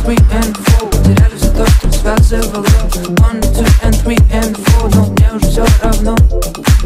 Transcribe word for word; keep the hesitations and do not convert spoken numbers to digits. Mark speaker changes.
Speaker 1: three and four. Теряли все то, что связывало. One, two and three and four. Но мне уже все равно.